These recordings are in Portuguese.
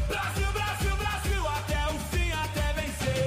Brasil, Brasil, Brasil, até o fim, até vencer.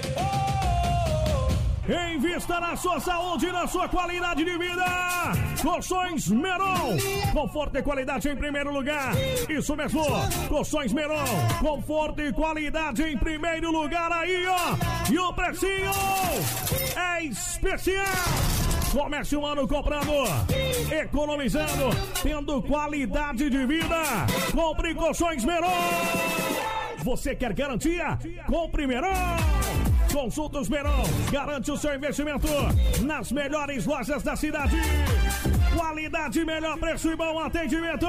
Invista na sua saúde e na sua qualidade de vida. Colchões Meron, conforto e qualidade em primeiro lugar. Isso mesmo, Colchões Meron, conforto e qualidade em primeiro lugar aí, ó. E o precinho é especial. Comece o ano comprando, economizando, tendo qualidade de vida. Compre Colchões Meron. Você quer garantia? Compre Meron. Consultas Meron, garante o seu investimento nas melhores lojas da cidade. Qualidade, melhor preço e bom atendimento.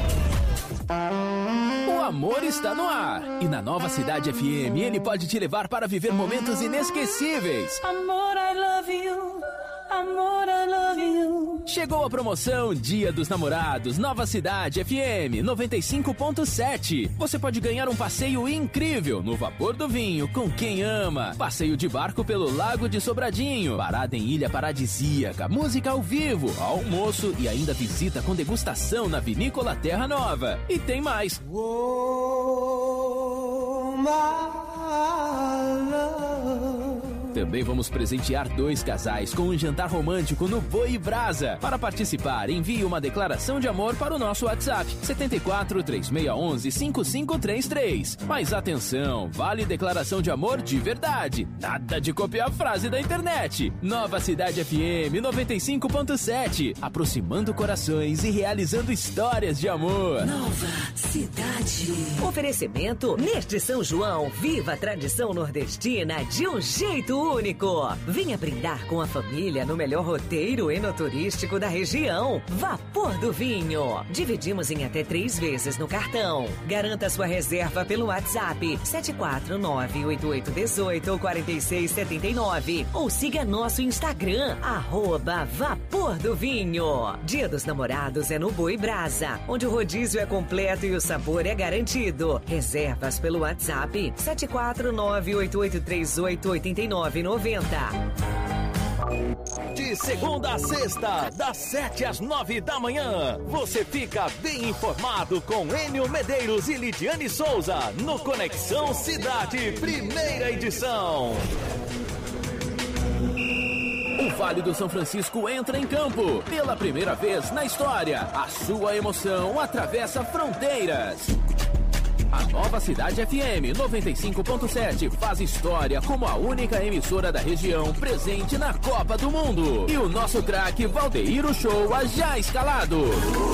O amor está no ar. E na Nova Cidade FM ele pode te levar para viver momentos inesquecíveis. Amor, I love you. Amor, I love you. Chegou a promoção Dia dos Namorados, Nova Cidade FM 95.7. Você pode ganhar um passeio incrível no Vapor do Vinho com quem ama. Passeio de barco pelo Lago de Sobradinho. Parada em Ilha Paradisíaca. Música ao vivo, almoço e ainda visita com degustação na Vinícola Terra Nova. E tem mais. Oh, my love. Também vamos presentear 2 casais com um jantar romântico no Boi Brasa. Para participar, envie uma declaração de amor para o nosso WhatsApp 74 3611 5533. Mas atenção, vale declaração de amor de verdade. Nada de copiar a frase da internet. Nova Cidade FM 95.7, aproximando corações e realizando histórias de amor. Nova Cidade. Oferecimento neste São João, viva a tradição nordestina de um jeito único. Venha brindar com a família no melhor roteiro enoturístico da região. Vapor do Vinho. Dividimos em até 3 vezes no cartão. Garanta sua reserva pelo WhatsApp 749-8818-4679 ou siga nosso Instagram @Vapor do Vinho. Dia dos Namorados é no Boi Brasa, onde o rodízio é completo e o sabor é garantido. Reservas pelo WhatsApp 749-8838-8990. De segunda a sexta, das 7 às 9 da manhã, você fica bem informado com Enio Medeiros e Lidiane Souza no Conexão Cidade, primeira edição. O Vale do São Francisco entra em campo. Pela primeira vez na história, a sua emoção atravessa fronteiras. A Nova Cidade FM 95.7 faz história como a única emissora da região presente na Copa do Mundo. E o nosso craque Valdeir Uchoa já escalado.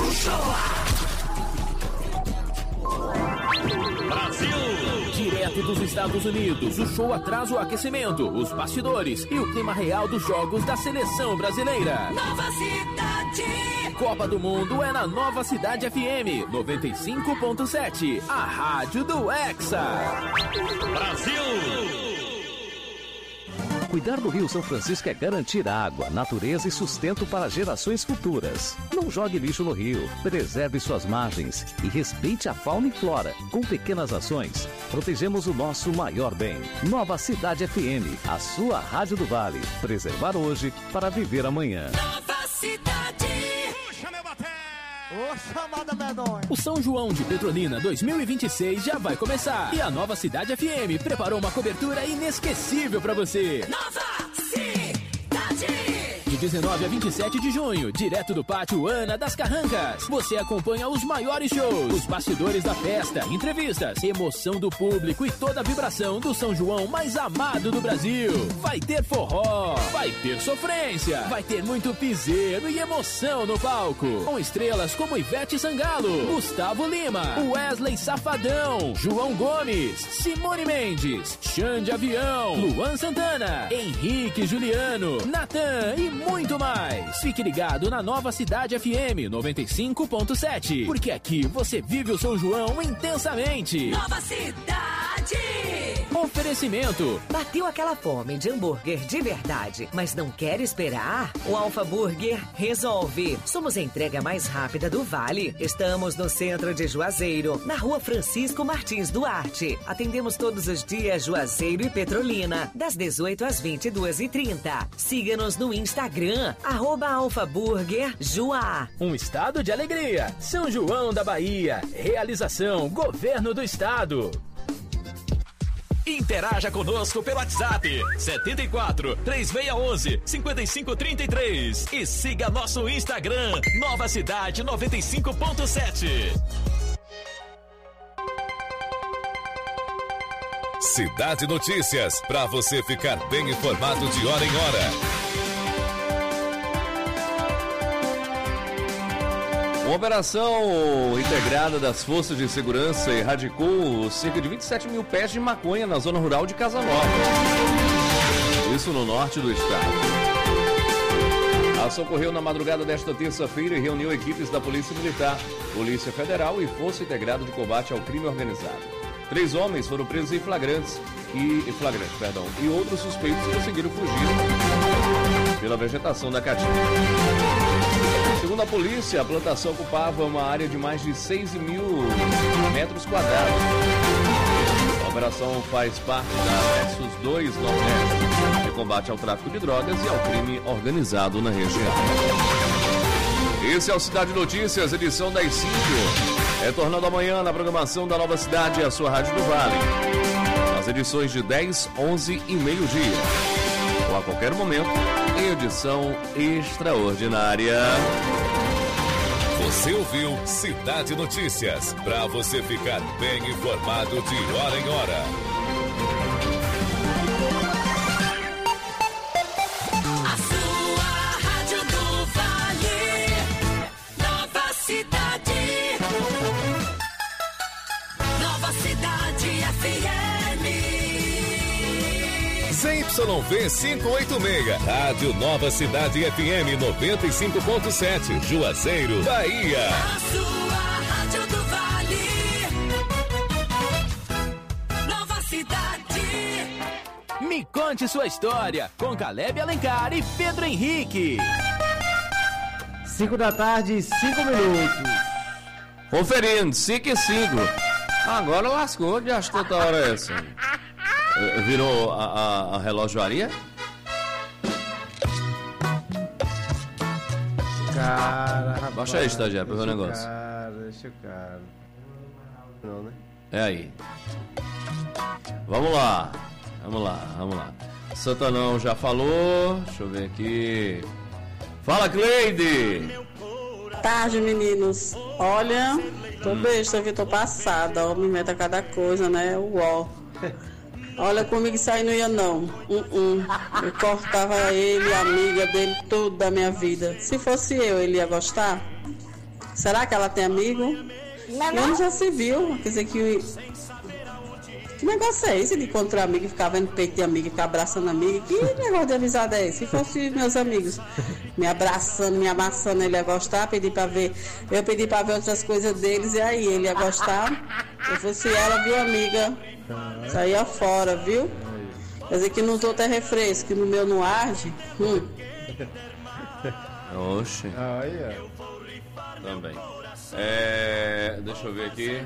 Brasil! Direto dos Estados Unidos, o show traz o aquecimento, os bastidores e o clima real dos jogos da seleção brasileira. Nova Cidade. Copa do Mundo é na Nova Cidade FM 95.7, a rádio do Hexa. Brasil! Cuidar do Rio São Francisco é garantir água, natureza e sustento para gerações futuras. Não jogue lixo no rio, preserve suas margens e respeite a fauna e flora. Com pequenas ações, protegemos o nosso maior bem. Nova Cidade FM, a sua rádio do Vale. Preservar hoje para viver amanhã. Nova Cidade. O São João de Petrolina 2026 já vai começar e a Nova Cidade FM preparou uma cobertura inesquecível para você. Nova Cidade. De 19 a 27 de junho, direto do pátio Ana das Carrancas, você acompanha os maiores shows, os bastidores da festa, entrevistas, emoção do público e toda a vibração do São João mais amado do Brasil. Vai ter forró, vai ter sofrência, vai ter muito piseiro e emoção no palco, com estrelas como Ivete Sangalo, Gustavo Lima, Wesley Safadão, João Gomes, Simone Mendes, Xande Avião, Luan Santana, Henrique Juliano, Natan e muito mais. Fique ligado na Nova Cidade FM 95.7, porque aqui você vive o São João intensamente. Nova Cidade. Oferecimento. Bateu aquela fome de hambúrguer de verdade, mas não quer esperar? O Alfa Burger resolve. Somos a entrega mais rápida do Vale. Estamos no centro de Juazeiro, na Rua Francisco Martins Duarte. Atendemos todos os dias Juazeiro e Petrolina, das 18 às 22h30. Siga-nos no Instagram, @AlfaBurgerJuá. Um estado de alegria. São João da Bahia. Realização Governo do Estado. Interaja conosco pelo WhatsApp 74 3611 5533 e siga nosso Instagram Nova Cidade 95.7. Cidade Notícias, para você ficar bem informado de hora em hora. Uma operação integrada das Forças de Segurança erradicou cerca de 27 mil pés de maconha na zona rural de Casa Nova. Isso no norte do estado. A ação ocorreu na madrugada desta terça-feira e reuniu equipes da Polícia Militar, Polícia Federal e Força Integrada de Combate ao Crime Organizado. 3 homens foram presos em flagrantes e outros suspeitos conseguiram fugir pela vegetação da Caatinga. Segundo a polícia, a plantação ocupava uma área de mais de 6 mil metros quadrados. A operação faz parte da Nexus 2 Nordeste, de combate ao tráfico de drogas e ao crime organizado na região. Esse é o Cidade Notícias, edição das 5. Retornando amanhã na programação da Nova Cidade, a sua Rádio do Vale. As edições de 10, 11 e meio-dia. Ou a qualquer momento, em edição extraordinária. Você ouviu Cidade Notícias, para você ficar bem informado de hora em hora. A sua Rádio do Vale, Nova Cidade. Nova Cidade FM. ZYV 586, Rádio Nova Cidade FM 95.7, Juazeiro, Bahia. A sua Rádio do Vale, Nova Cidade. Me conte sua história com Caleb Alencar e Pedro Henrique. 5 da tarde, 5 minutos. Conferindo, 5 e 5. Agora lascou, de acho que toda hora é essa. Virou a relojoaria? Cara, rapaz. Baixa aí, estagiário, pra ver o negócio. Deixa o cara. Não, né? É aí. Vamos lá. Santanão já falou. Deixa eu ver aqui. Fala, Cleide! Tarde, meninos. Olha, tô besta aqui, tô passada. Ó, me meta cada coisa, né? Uó. Olha, comigo isso aí não ia não. Eu cortava ele, a amiga dele, tudo da minha vida. Se fosse eu, ele ia gostar? Será que ela tem amigo? Não, já se viu. Quer dizer que negócio é esse de encontrar amigo e ficar vendo peito de amigo e ficar abraçando amigo? Que negócio de amizade é esse? Se fosse meus amigos me abraçando, me amassando, ele ia gostar, eu pedi pra ver outras coisas deles e aí ele ia gostar. Se fosse ela, viu, amiga? Saía fora, viu? Quer dizer que não tô até refresco, que no meu não arde. Oxe. Olha. Também. Deixa eu ver aqui.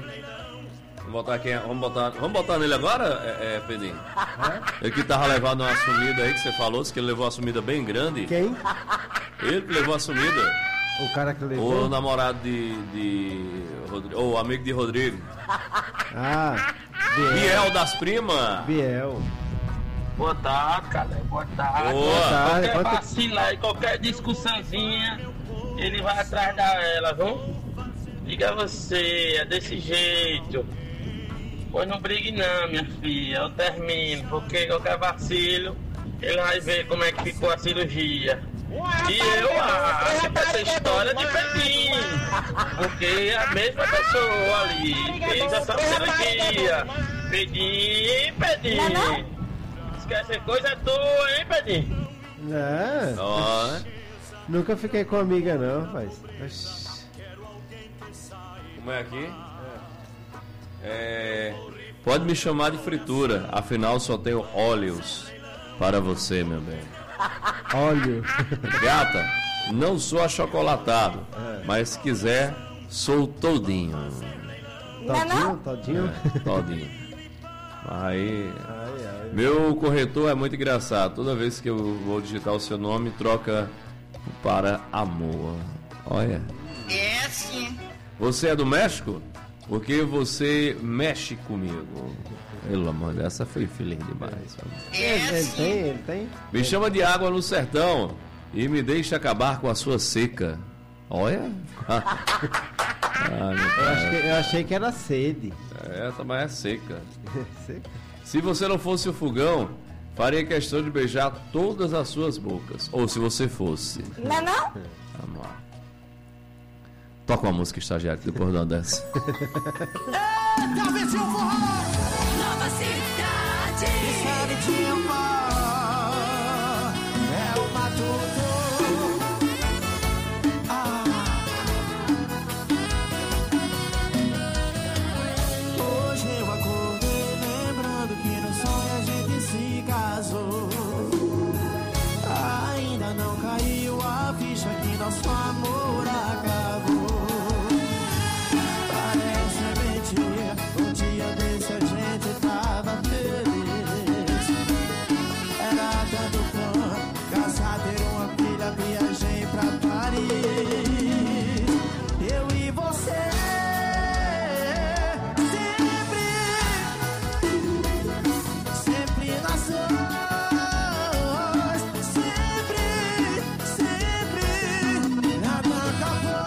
Vamos botar nele agora, Pedrinho? Ele que tava levando uma sumida aí que você falou, que ele levou uma sumida bem grande. Quem? Ele que levou a sumida. O cara que levou? O namorado de Rodrigo. Ou amigo de Rodrigo. Ah, Biel das primas. Biel. Boa tarde, cara. Boa tarde. Qualquer vacilar e qualquer discussãozinha, ele vai atrás dela, viu? Diga você, é desse jeito. Pois não brigue não, minha filha. Eu termino, porque qualquer vacilo, ele vai ver como é que ficou a cirurgia. E eu acho que essa história de Pedrinho, porque é a mesma pessoa ali fez essa cirurgia. Pedrinho. Esquece coisa tua, hein, Pedrinho? Nunca fiquei com amiga não, rapaz. Como é aqui? Pode me chamar de fritura, afinal só tenho óleos para você, meu bem. Óleo. Gata, não sou achocolatado, mas se quiser, sou todinho. Todinho? Todinho. Aí, meu corretor é muito engraçado. Toda vez que eu vou digitar o seu nome, troca para amor. Olha. É sim. Você é do México? Porque você mexe comigo. Pelo amor de Deus, essa foi feliz demais. Ele tem. Me chama de água no sertão e me deixa acabar com a sua seca. Olha. Eu achei que era sede. Essa, mas é seca. Seca. Se você não fosse o fogão, faria questão de beijar todas as suas bocas. Ou se você fosse. Não é não? Vamos lá. Toca uma música, estagiário, depois da dança. Eita, Vitinho Forró! Nova cidade! Vitinho Forró! É o Matuto! Hoje eu acordei lembrando que no sonho a gente se casou. Ainda não caiu a ficha que nosso amor acabou. Um dia desse a gente tava feliz. Era tanto fã, casar, ter uma filha, viajei pra Paris. Eu e você sempre nós dois, sempre nada acabou.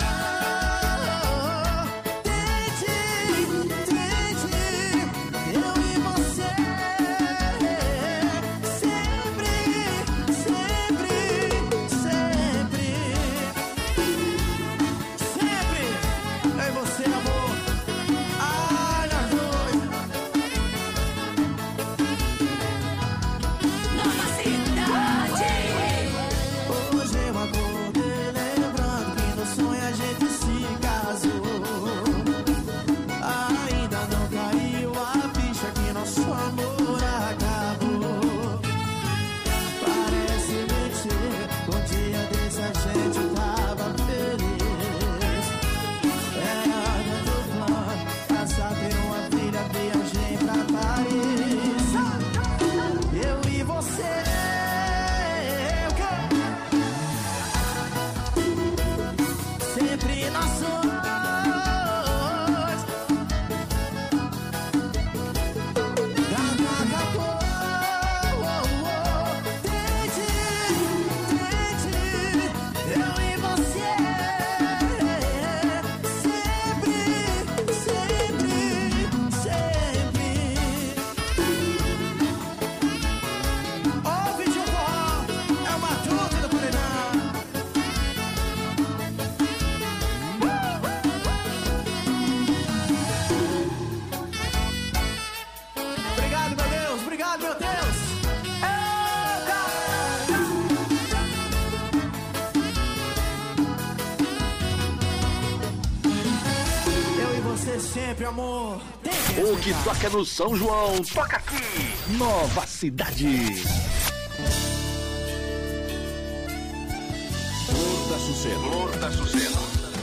Sempre, amor. O que toca no São João, toca aqui. Nova Cidade. Flor da Sucena. Flor da Sucena.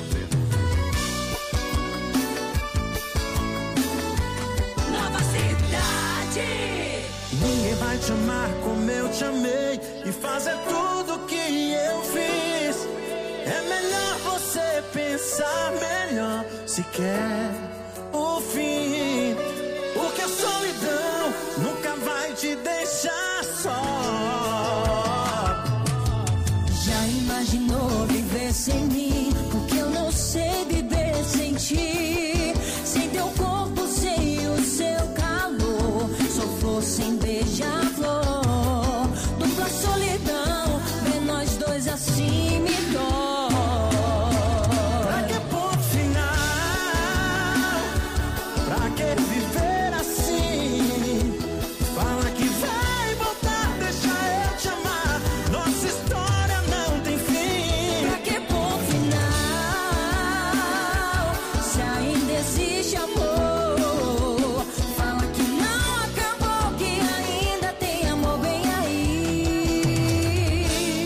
Nova Cidade. Ninguém vai te amar como eu te amei e fazer tudo que eu fiz. É melhor você pensar melhor se quer o fim, porque a solidão nunca vai te deixar só. Já imaginou viver sem mim? Porque eu não sei viver sem ti. Sem teu corpo, sem o seu calor. Sou flor sem beija-flor. Dupla solidão, vê nós dois assim me dói. Viver assim, fala que vai voltar, deixa eu te amar. Nossa história não tem fim. Pra que ponto final? Se ainda existe amor, fala que não acabou, que ainda tem amor bem aí.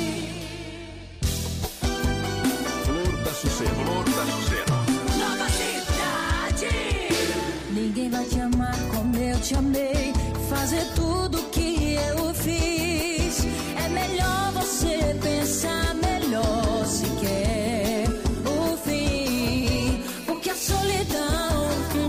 Flor da Sucena. Flor da Sucena. Nova Cidade. Ninguém vai te amar como eu te amei, fazer tudo que eu fiz. É melhor você pensar melhor se quer o fim, porque a solidão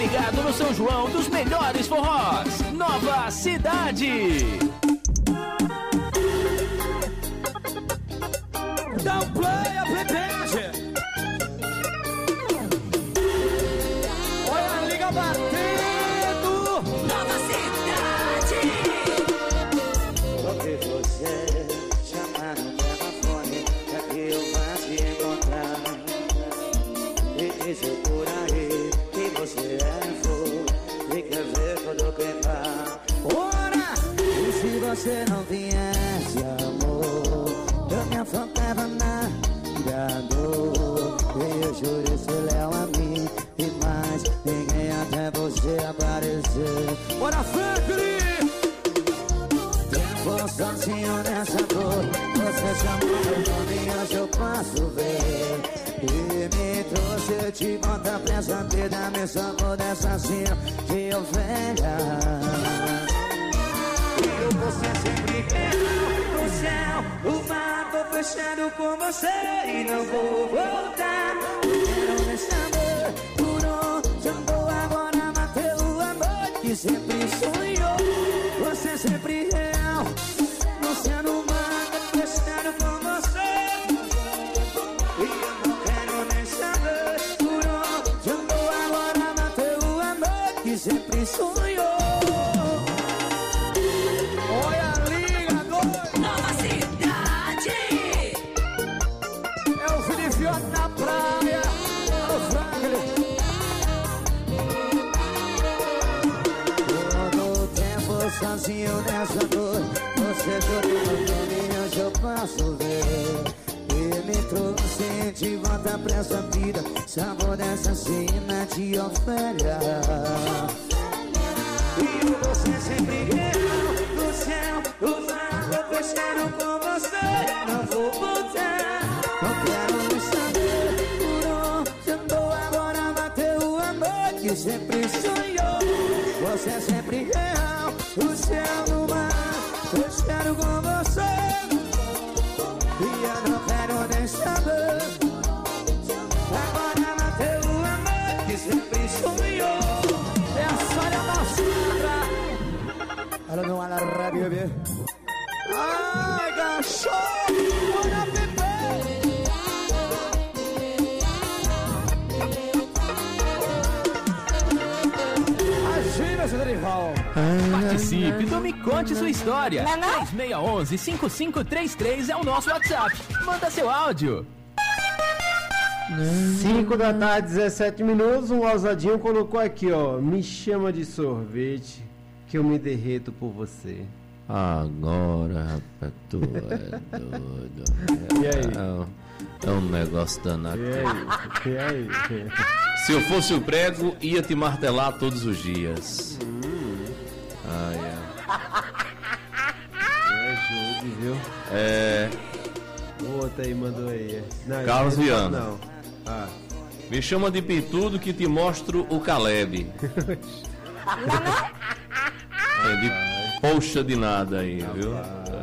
ligado no São João dos melhores forrós. Nova Cidade. Dá um play, a prepare. Olha a liga batendo. Nova Cidade. Porque você chamar no telefone pra que eu vá te encontrar e dizer por aí que você é fogo e quer ver tudo queimar. Ora! E se você não viesse, amor, eu me afogava na dor. E eu juro ser leal a mim e mais ninguém até você aparecer. Ora, Franklin! Tempo sozinho nessa dor, você chamou meu nome e hoje eu posso ver. E me trouxe de volta pra essa vida, me salvou dessa cena de ovelha. E você sempre quer no céu, o mar, tô fechado com você e não vou voltar. Eu quero me saber por onde andou agora, mateu o amor que sempre sonhou. Você sempre real, no céu, no mar, tô fechado com você. E eu não quero nem saber por onde andou agora, mateu o amor que sempre sonhou. Olha a liga, doido. Nova Cidade. É o Filipiota na praia. O Franklin. Todo o tempo sozinho nessa dor, você jogou no caminho, hoje eu posso ver. E me trouxe de volta pra essa vida, sabor dessa cena de ovelha. E você sempre real, no céu, o mar, tô fechado com você, não vou voltar. Não quero mais saber por onde andou agora, bateu o amor que sempre sonhou. Você é sempre real, o céu, no mar, tô fechado com você. E eu não quero nem saber. Agora bateu o amor que sempre sonhou. É a Sônia Massandra. Ela não ela rádio, bebê. Ai, cachorro. Olha a bebê. Agina, seu Dorival. Participe, então me conte sua história. 3611-5533 é o nosso WhatsApp. Manda seu áudio. 5 da tarde, 17 minutos. Um ousadinho colocou aqui, ó. Me chama de sorvete que eu me derreto por você. Agora, rapaz, tu é doido. E aí? É um negócio danado. E aí? Se eu fosse o prego, ia te martelar todos os dias. É jogo, viu? O outro aí mandou aí. Não, Carlos Viana. Não. Me chama de pintudo que te mostro o Caleb. De poxa de nada aí, viu?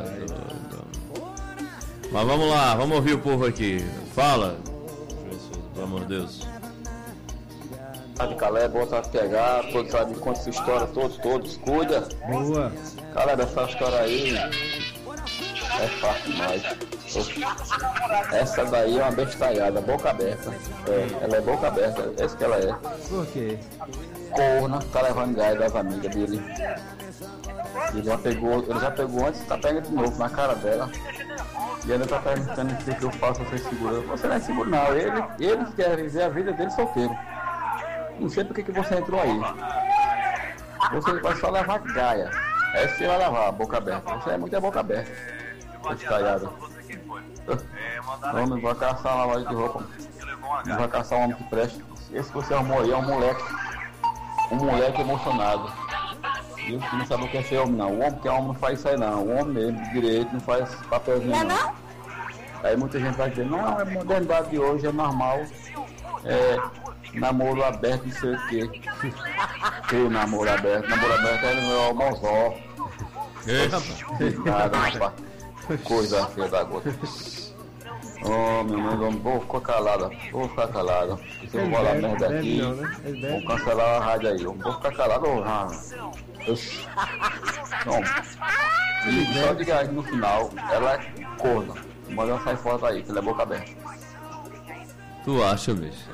Mas vamos lá, vamos ouvir o povo aqui. Fala, pelo amor de Deus. De Caleb, bota a pegar, todos sabem, conta essa história, todos, cuida. Boa. Caleb, essa história aí é fácil demais. Essa daí é uma bestalhada, boca aberta. Ela é boca aberta, é isso que ela é. Por quê? Corna, tá levando gás das amigas dele. Ele já pegou antes, tá pegando de novo na cara dela. E ainda tá perguntando o que eu faço sem seguro. Você não é seguro não, ele quer viver a vida dele solteiro. Não sei por que você entrou aí. Você vai só levar gaia. Essa você vai levar, boca aberta. Você é muito boca aberta. Estalhada. Homem, vai caçar uma loja de roupa. Não vai caçar um homem que presta. Esse que você arrumou aí é um moleque emocionado. E você não sabe o que é ser homem não. O homem que é homem não faz isso aí não. O homem mesmo, de direito, não faz papelzinho não. Aí muita gente vai dizer, não, é modernidade de hoje, é normal. Namoro aberto, não sei o quê. Que namoro aberto é no meu almozó. Nada, rapaz. Coisa feia da gota. Ô, meu mãe, vou ficar calada. Vou ficar calado. Se eu falar merda aqui, vou cancelar a rádio aí. Eu vou ficar calado, Oxi. Não. E só diga aí no final, ela é corna. Manda ela sair fora daí, que ela é boca aberta. Tu acha, bicho?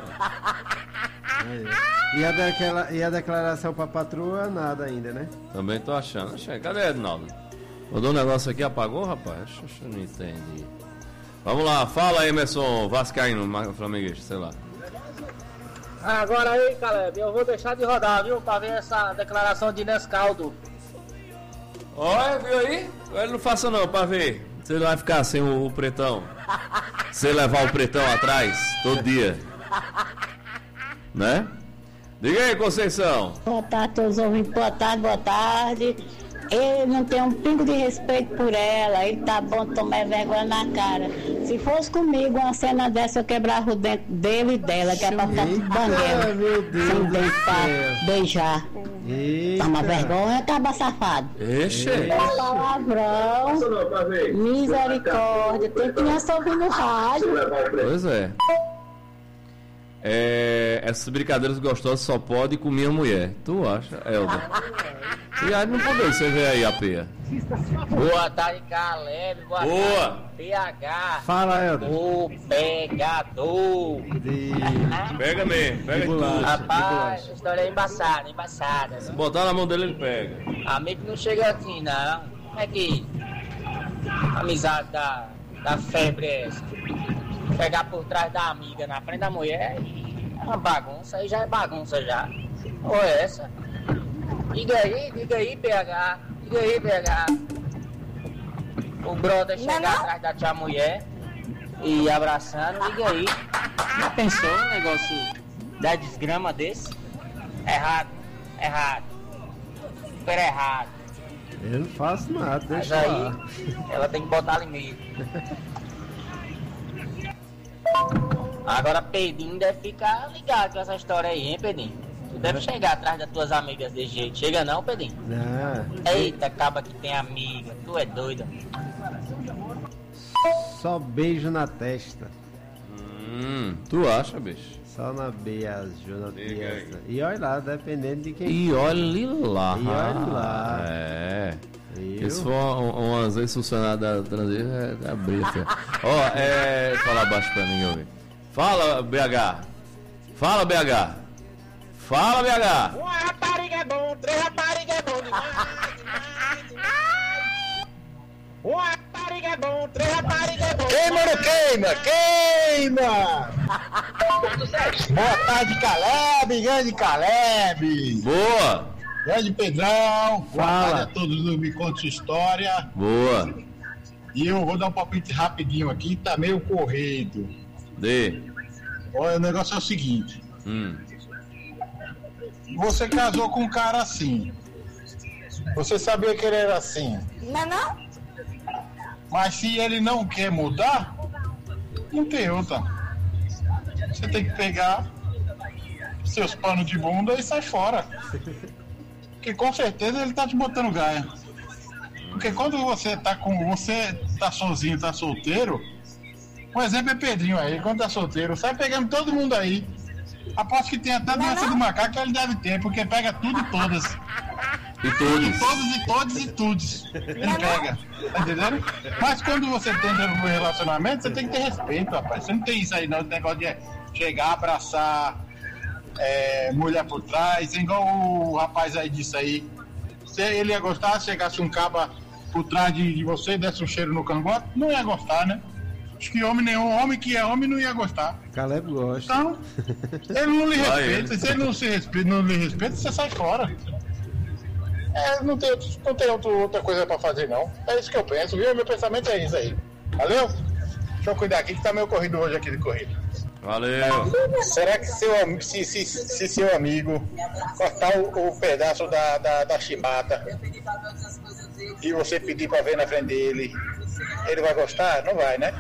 E a declaração pra patroa, nada ainda, né? Também tô achando. Cadê, Edinaldo? Mandou um negócio aqui, apagou, rapaz? Eu não entendi. Vamos lá, fala, Emerson Vascaíno, flamenguista, sei lá. Agora aí, Caleb, eu vou deixar de rodar, viu? Pra ver essa declaração de Nescaldo. Olha, viu aí? Ele não faça não, pra ver. Você não vai ficar sem o pretão. Você levar o pretão atrás, todo dia. Né? Diga aí, Conceição. Boa tarde, todos os ouvintes. Boa tarde. Ele não tem um pingo de respeito por ela. Ele tá bom tomar vergonha na cara. Se fosse comigo, uma cena dessa, eu quebrava o dente dele e dela, que é pra ficar tudo banguela. Sem dente pra beijar. Toma vergonha, acaba safado. Palavrão. Misericórdia. Tem criança ouvindo rádio. Pois é. Essas brincadeiras gostosas só pode comer a mulher. Tu acha, Helder? E aí não pode você ver aí a peia. Boa tarde, Caleb. Boa tarde, PH. Fala, Helder. O pegador. Pega mesmo, pega tudo. Rapaz, a história é embaçada. Se botar na mão dele, ele pega. Amigo não chega assim, não. Como é que a amizade da febre é essa? Pegar por trás da amiga na frente da mulher é uma bagunça, aí já é bagunça já. Ou é essa? Diga aí, PH. O brother chegar atrás da tua mulher e abraçando, diga aí. Já pensou um negócio da desgrama desse? Errado. Super errado. Eu não faço nada, deixa aí, lá. Ela tem que botar limite. Agora Pedrinho deve ficar ligado com essa história aí, hein, Pedrinho? Tu deve chegar atrás das tuas amigas desse jeito. Chega não, Pedrinho? Não. Eita, acaba que tem amiga. Tu é doido. Só beijo na testa. Tu acha, bicho? Só na beijo na testa. E olha lá, dependendo de quem. E olha lá. É. Se for umas ex-funcionárias da Transit, é abrir. Fala baixo pra ninguém ouvir. Fala, BH. Uma rapariga é bom, 3 raparigas é bom demais. Uma rapariga é bom, 3 raparigas é bom. Queima! Boa tarde, Caleb, grande Caleb. Boa. Grande Pedrão. Fala. Boa tarde a todos do Me Conta Sua História. Boa. E eu vou dar um palpite rapidinho aqui, tá meio corrido. Olha, o negócio é o seguinte. Você casou com um cara assim. Você sabia que ele era assim. Não? Mas se ele não quer mudar, não tem outra. Você tem que pegar seus panos de bunda e sai fora. Porque com certeza ele tá te botando gaia. Porque quando você tá sozinho, tá solteiro, um exemplo é Pedrinho aí, quando tá solteiro, sai pegando todo mundo aí. Aposto que tem até doença do macaco que ele deve ter, porque pega tudo e todas. E todos. Ele pega. Tá entendendo? Mas quando você tem um relacionamento, você tem que ter respeito, rapaz. Você não tem isso aí, não. Esse negócio de chegar, abraçar mulher por trás, igual o rapaz aí disse aí. Se ele ia gostar, se chegasse um caba por trás de você e desse um cheiro no cangote, não ia gostar, né? Acho que homem que é homem não ia gostar. Caleb gosta. Então, ele não lhe respeita. Se ele não lhe respeita, você sai fora. Não tem outra coisa pra fazer, não. É isso que eu penso, viu? Meu pensamento é isso aí. Valeu? Deixa eu cuidar aqui que tá meio corrido hoje aqui de corrida. Valeu. Será que se seu amigo cortar o pedaço da chibata e você pedir pra ver na frente dele, ele vai gostar? Não vai, né?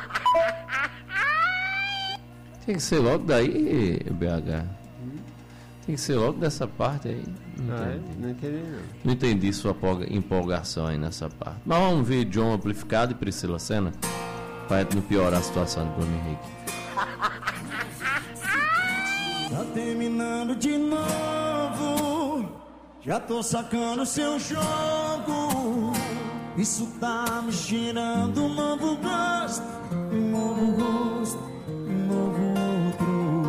Tem que ser logo daí, BH. Tem que ser logo dessa parte aí. Não entendi não. Não entendi sua empolgação aí nessa parte. Mas vamos ver John Amplificado e Priscila Senna. Pra não piorar a situação do Bruno Henrique. Tá terminando de novo. Já tô sacando seu jogo. Isso tá me cheirando um novo gosto. Um novo rosto, um novo outro.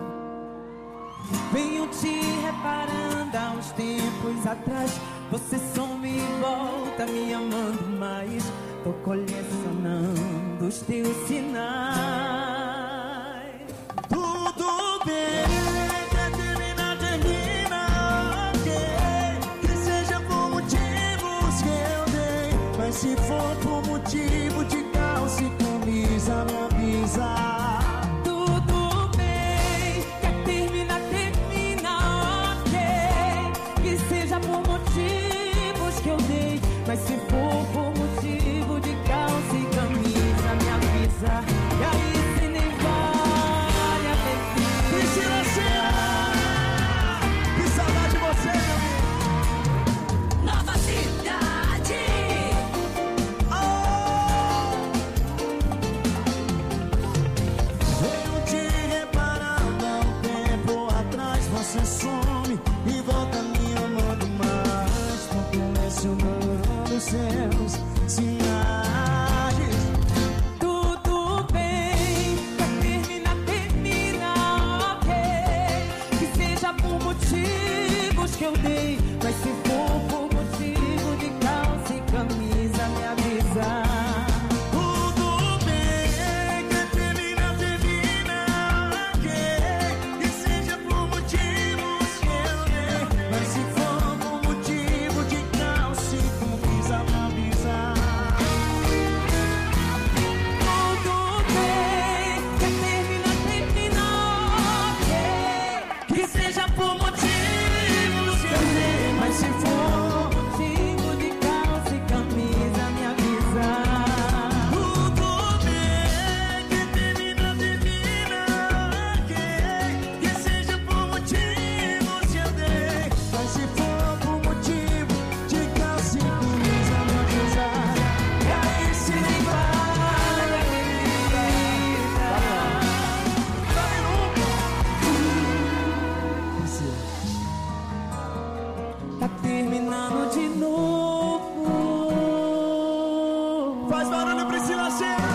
Venho te reparando há uns tempos atrás. Você some e volta me amando mais. Tô colecionando os teus sinais. Tudo bem, quer terminar, termina, ok. Que seja por motivos que eu dei. Mas se for por motivo de calça e camisa, me avisa. Tudo bem, quer terminar, termina, ok. Que seja por motivos que eu dei. Mas se for por motivo de calça e camisa, me avisa. E aí se nem vale a pena. Priscila Senna, que saudade de você, meu amigo. Nova Cidade. Venho te reparando há um tempo atrás. Você some e volta me amando mais. Tô colecionando seus sinais. Tudo bem, quer terminar, termina, ok. Que seja por motivos que eu dei. Mas se for por motivo de calça e camisa, me avisa. Tudo bem, quer terminar, termina, ok. Que seja por motivos que eu dei. Mas se for por motivo de calça e camisa, me avisa. Tudo bem, quer terminar, termina, ok. Que seja por motivos que eu dei. Mas se for Motivo de calça e camisa, me avisa. tudo bem, quer terminar, termina, ok. Que seja por motivos que eu dei. Mas se for por motivo de calça e camisa, me avisa. E aí se nem vale a Tá terminando de novo. Faz barulho, Priscila Senna.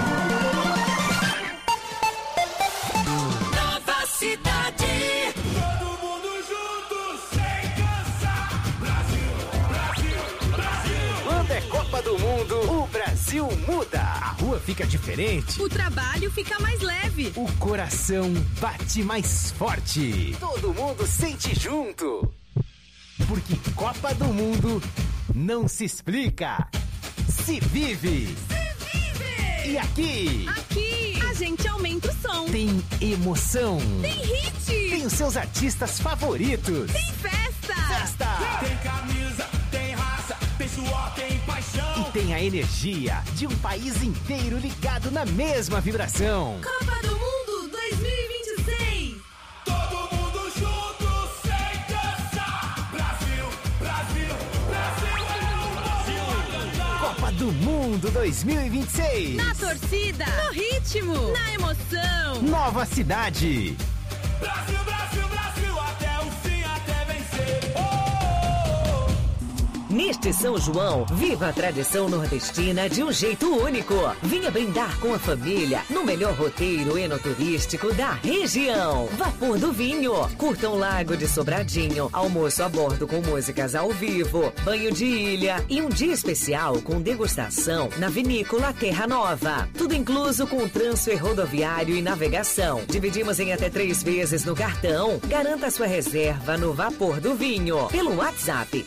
Nova Cidade. Todo mundo junto, sem cansar. Brasil, Brasil, Brasil. Quando é Copa do Mundo, o Brasil muda. A rua fica diferente. O trabalho fica mais leve. O coração bate mais forte. Todo mundo sente junto. Porque Copa do Mundo não se explica, se vive. E aqui Aqui, a gente aumenta o som. tem emoção. Tem hit. Tem os seus artistas favoritos. Tem festa. Festa. Tem camisa, tem raça, tem suor, tem paixão. E tem a energia de um país inteiro ligado na mesma vibração. Copa do Mundo 2026. Todo mundo junto, sem cansar. Brasil, Brasil, Brasil, Brasil a cantar. Copa do Mundo 2026. Na torcida, no ritmo, na emoção. Nova Cidade. Brasil, Brasil, Brasil, até o fim, até vencer. Neste São João, viva a tradição nordestina de um jeito único. Venha brindar com a família no melhor roteiro enoturístico da região. Vapor do Vinho. Curta um lago de Sobradinho, almoço a bordo com músicas ao vivo, banho de ilha e um dia especial com degustação na vinícola Terra Nova. Tudo incluso com transfer rodoviário e navegação. Dividimos em até 3 vezes no cartão. Garanta sua reserva no Vapor do Vinho pelo WhatsApp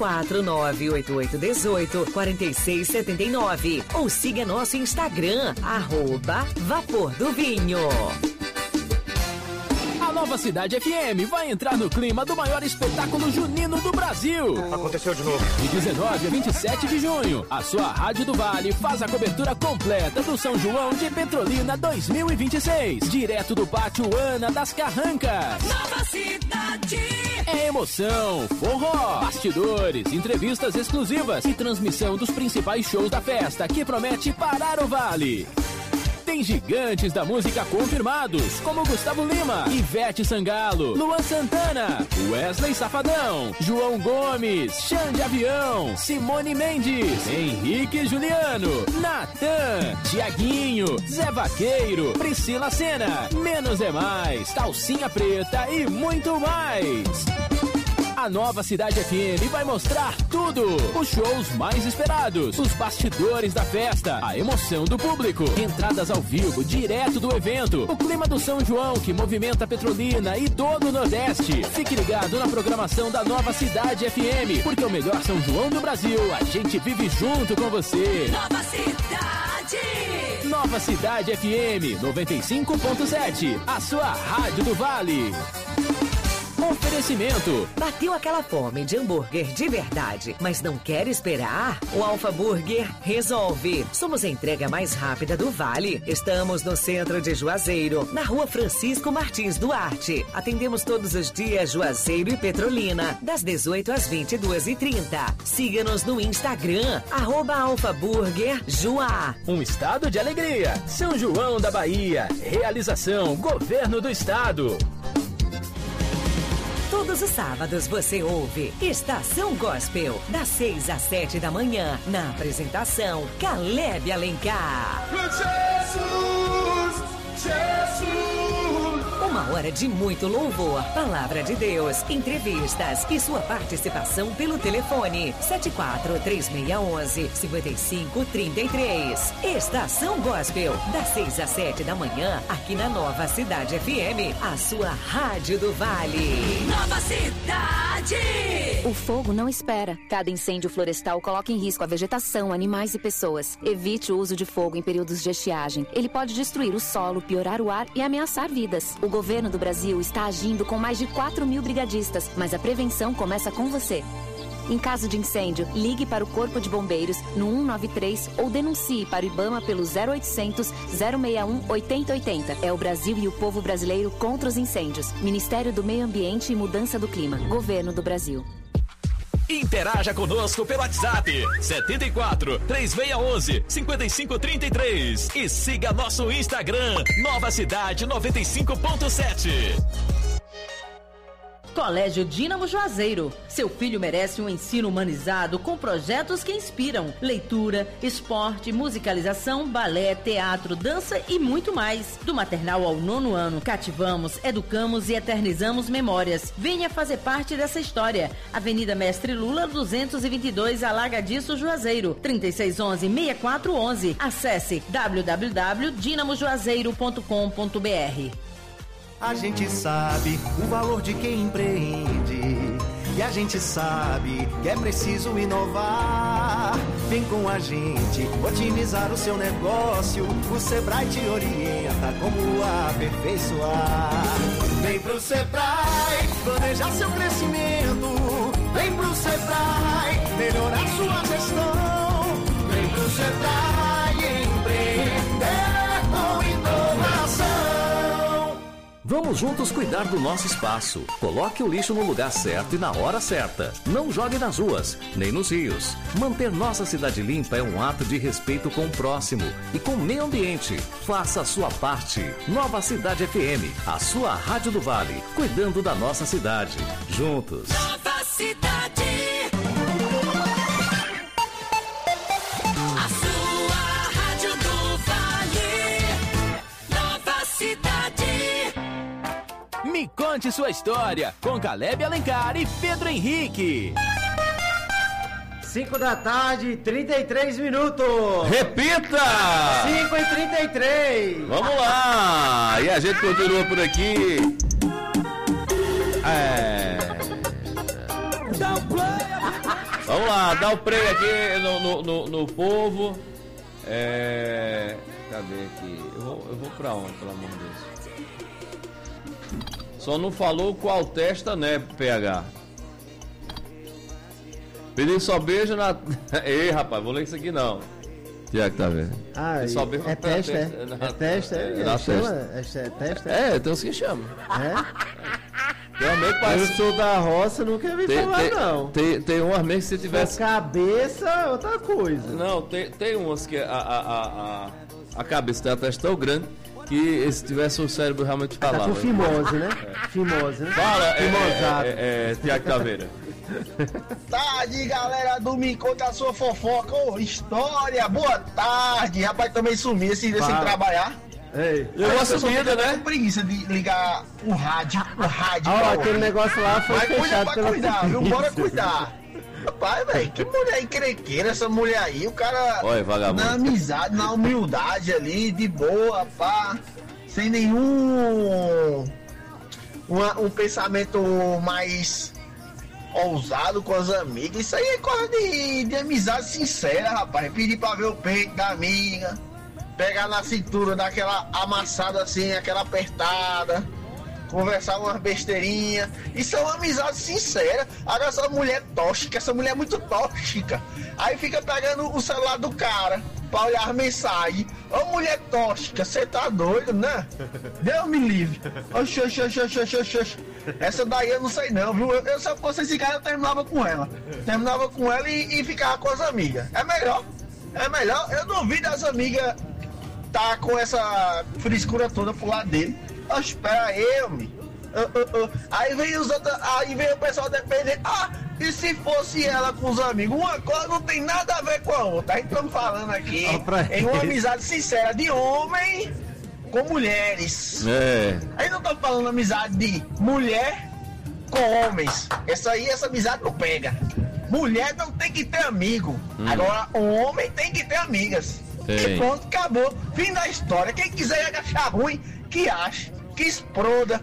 74988184679 ou siga nosso Instagram @Vapor do Vinho. A Nova Cidade FM vai entrar no clima do maior espetáculo junino do Brasil. Aconteceu de novo. De 19 a 27 de junho, a sua Rádio do Vale faz a cobertura completa do São João de Petrolina 2026. Direto do Pátio Ana das Carrancas. Nova Cidade. É emoção, forró, bastidores, entrevistas exclusivas e transmissão dos principais shows da festa que promete parar o Vale. Tem gigantes da música confirmados, como Gustavo Lima, Ivete Sangalo, Luan Santana, Wesley Safadão, João Gomes, Xande Avião, Simone Mendes, Henrique Juliano, Natan, Tiaguinho, Zé Vaqueiro, Priscila Sena, Menos é Mais, Calcinha Preta e muito mais. A Nova Cidade FM vai mostrar tudo. Os shows mais esperados, os bastidores da festa, a emoção do público, entradas ao vivo direto do evento, o clima do São João que movimenta Petrolina e todo o Nordeste. Fique ligado na programação da Nova Cidade FM, porque o melhor São João do Brasil, a gente vive junto com você. Nova Cidade! Nova Cidade FM 95.7, a sua rádio do Vale. Oferecimento. Bateu aquela fome de hambúrguer de verdade, mas não quer esperar? O Alfa Burger resolve. Somos a entrega mais rápida do Vale. Estamos no centro de Juazeiro, na rua Francisco Martins Duarte. Atendemos todos os dias Juazeiro e Petrolina, das 18 às 22h30. Siga-nos no Instagram, @alfaburgerjuá. Um estado de alegria. São João da Bahia. Realização Governo do Estado. Todos os sábados você ouve Estação Gospel, das 6 às 7 da manhã, na apresentação Caleb Alencar. Jesus! Uma hora de muito louvor, palavra de Deus, entrevistas e sua participação pelo telefone 74-3611-5533. Estação Gospel, das 6 às 7 da manhã, aqui na Nova Cidade FM, a sua rádio do Vale. Nova Cidade! O fogo não espera. Cada incêndio florestal coloca em risco a vegetação, animais e pessoas. Evite o uso de fogo em períodos de estiagem. Ele pode destruir o solo, piorar o ar e ameaçar vidas. O governo do Brasil está agindo com mais de 4.000 brigadistas, mas a prevenção começa com você. Em caso de incêndio, ligue para o Corpo de Bombeiros no 193 ou denuncie para o IBAMA pelo 0800 061 8080. É o Brasil e o povo brasileiro contra os incêndios. Ministério do Meio Ambiente e Mudança do Clima. Governo do Brasil. Interaja conosco pelo WhatsApp 74 3611 5533 e siga nosso Instagram Nova Cidade 95.7. Colégio Dínamo Juazeiro. Seu filho merece um ensino humanizado com projetos que inspiram. Leitura, esporte, musicalização, balé, teatro, dança e muito mais. Do maternal ao 9º ano, cativamos, educamos e eternizamos memórias. Venha fazer parte dessa história. Avenida Mestre Lula, 222, Alagadiço, Juazeiro. 3611-6411. Acesse www.dinamojuazeiro.com.br. A gente sabe o valor de quem empreende e a gente sabe que é preciso inovar. Vem com a gente otimizar o seu negócio. O Sebrae te orienta como aperfeiçoar. Vem pro Sebrae planejar seu crescimento. Vem pro Sebrae melhorar sua gestão. Vem pro Sebrae empreender com inovação. Vamos juntos cuidar do nosso espaço. Coloque o lixo no lugar certo e na hora certa. Não jogue nas ruas, nem nos rios. Manter nossa cidade limpa é um ato de respeito com o próximo e com o meio ambiente. Faça a sua parte. Nova Cidade FM, a sua rádio do Vale, cuidando da nossa cidade. Juntos. Nova Cidade. A sua rádio do Vale. Nova Cidade. Me conte sua história com Caleb Alencar e Pedro Henrique. 5 da tarde, 33 minutos. Repita! 5h33. Vamos lá! E a gente continua por aqui. Vamos lá, dá o play aqui no povo. Cadê aqui? Eu vou pra onde, pelo amor de Deus? Só não falou qual testa, né, PH? Pedi só beijo na... Ei, rapaz, vou ler isso aqui não. Tiago, tá vendo? Ah, só beijo é testa, é? É testa, é? Na Chama? testa. É testa? É, então assim chama. É? Eu sou da roça, não quero vir falar, não. Tem umas mesmo que se tivesse... Cabeça é outra coisa. Não, tem umas que a cabeça tem a testa tão grande que se tivesse o cérebro realmente falava. Tá com fimose, né? Fimose, né? Fala, Tiago Taveira. Tarde, galera do Me Conta a Sua Fofoca. História, boa tarde. Rapaz, também sumi sem trabalhar. Ei, eu vou subida, né? Com preguiça de ligar o rádio. Aquele negócio lá foi fechado pela cuidar, viu? Bora cuidar. Rapaz, velho, que mulher encrenqueira essa mulher aí. O cara na amizade, na humildade ali, de boa, pá. Sem nenhum um pensamento mais ousado com as amigas. Isso aí é coisa de amizade sincera, rapaz. Pedir pra ver o peito da amiga, pegar na cintura, dar aquela amassada assim, aquela apertada, conversar umas besteirinhas. Isso é uma amizade sincera. Agora essa mulher tóxica, essa mulher é muito tóxica. Aí fica pegando o celular do cara pra olhar as mensagens. Ô mulher tóxica, você tá doido, né? Deus me livre. Oxi. Essa daí eu não sei não, viu? Se eu fosse esse cara, eu terminava com ela. E ficava com as amigas. É melhor. Eu duvido as amigas tá com essa frescura toda pro lado dele. Espera aí, Aí vem os outros, aí vem o pessoal dependendo. E se fosse ela com os amigos? Uma coisa não tem nada a ver com a outra. Aí estamos falando aqui em uma amizade sincera de homem com mulheres. Aí não estamos falando amizade de mulher com homens. Essa amizade não pega. Mulher não tem que ter amigo. Agora, homem tem que ter amigas. E pronto, acabou. Fim da história. Quem quiser achar ruim, que ache, que exploda.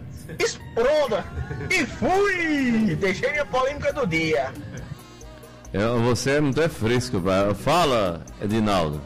E fui! Deixei minha polêmica do dia. Você é muito fresco, fala, Edinaldo.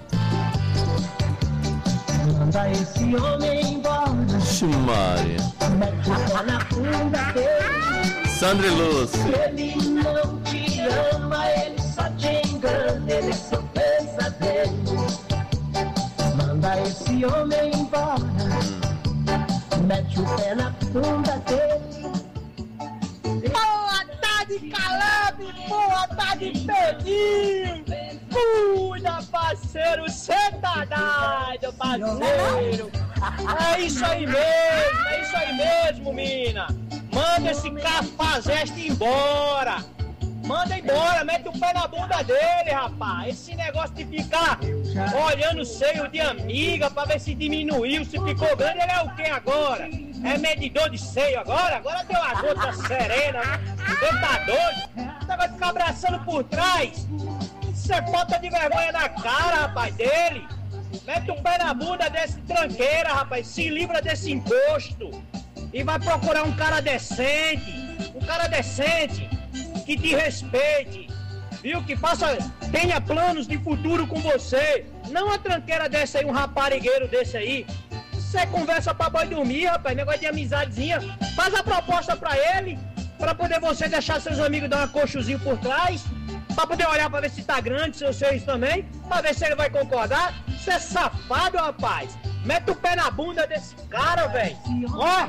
Manda esse homem embora. Maria. Mete o pé na bunda dele. Sandra Luz. Ele não te ama, ele só te engana, ele só pensa dele. Manda esse homem embora. Mete o pé na bunda dele. Boa tarde, Caleb! Boa tarde, Pedrinho! Cuida, parceiro! Senta dado, parceiro! É isso aí mesmo, mina! Manda esse cafajeste embora! Manda embora, mete o pé na bunda dele, rapaz. Esse negócio de ficar olhando o seio de amiga pra ver se diminuiu, se ficou grande, ele é o quê agora? É medidor de seio agora? Agora deu a gota serena, né? Você tá doido? Você vai ficar abraçando por trás? Isso é falta de vergonha na cara, rapaz, dele. Mete o pé na bunda desse tranqueira, rapaz. Se livra desse encosto. E vai procurar um cara decente. Que te respeite, viu? Que tenha planos de futuro com você. Não uma tranqueira dessa aí, um raparigueiro desse aí. Você conversa pra boi dormir, rapaz, negócio de amizadezinha. Faz a proposta pra ele, pra poder você deixar seus amigos dar uma coxozinho por trás, pra poder olhar pra ver se tá grande, seus seios também, pra ver se ele vai concordar. Você é safado, rapaz. Mete o pé na bunda desse cara, velho. Ó.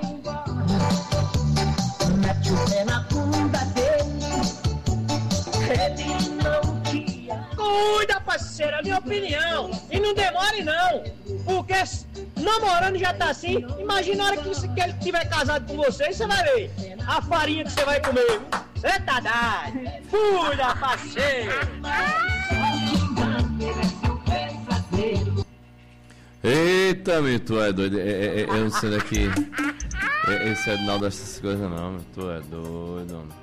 Mete o pé na bunda dele. Ele não te ama. Cuida, parceiro, é a minha opinião. E não demore não. Porque namorando já tá assim. Imagina a hora que ele estiver casado com você, você vai ver a farinha que você vai comer. Você tá dado. Cuida, parceiro. Eita, meu, tu é doido. Eu não sei daqui. Esse Edinaldo dessas coisas não, meu. Tu é doido, mano.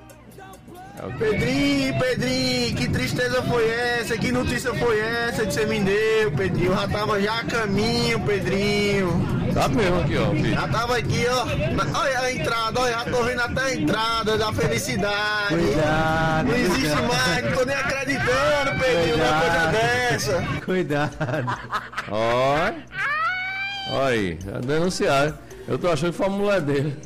Pedrinho, que tristeza foi essa? Que notícia foi essa que você me deu, Pedrinho? Eu já tava já a caminho, Pedrinho. Tá mesmo aqui, ó, filho. Já tava aqui, ó. Olha a entrada, olha, já tô vendo até a entrada da felicidade. Cuidado. Não existe mais, não tô nem acreditando, Pedrinho, numa coisa dessa. Cuidado. Olha aí, já denunciaram. Eu tô achando que foi a mulher dele.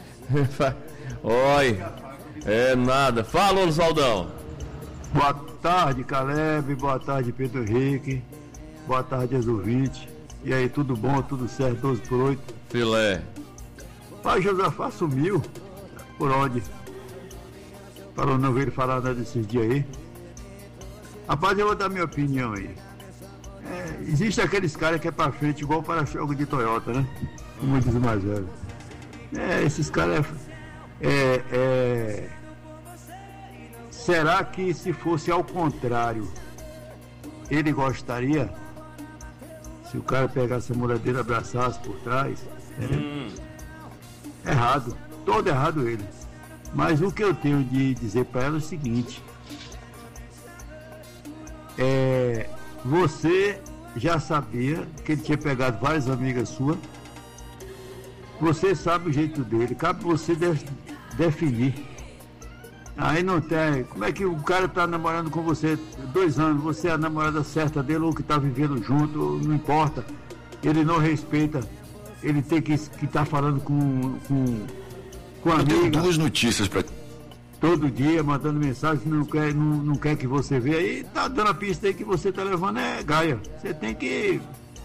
Olha. É nada. Fala, Oswaldão. Boa tarde, Caleb. Boa tarde, Pedro Henrique. Boa tarde, Exuvite. E aí, tudo bom? Tudo certo? 12 por 8? Filé. Pai Josafá sumiu. por onde. Falou, não veio falar nada desses dias aí. Rapaz, eu vou dar minha opinião aí. Existe aqueles caras que é pra frente igual para-choque de Toyota, né? Como diz o mais velho. Esses caras Será que se fosse ao contrário, ele gostaria? Se o cara pegasse a mulher dele e abraçasse por trás? Errado, todo errado ele. Mas o que eu tenho de dizer para ela é o seguinte: você já sabia que ele tinha pegado várias amigas suas. Você sabe o jeito dele, cabe você definir. Aí não tem. Como é que o cara tá namorando com você 2 anos, você é a namorada certa dele ou que tá vivendo junto, não importa. Ele não respeita, ele tem que estar falando com a amiga. Eu tenho 2 notícias para todo dia, mandando mensagem, não quer que você veja. Aí tá dando a pista aí que você tá levando gaia. Você tem que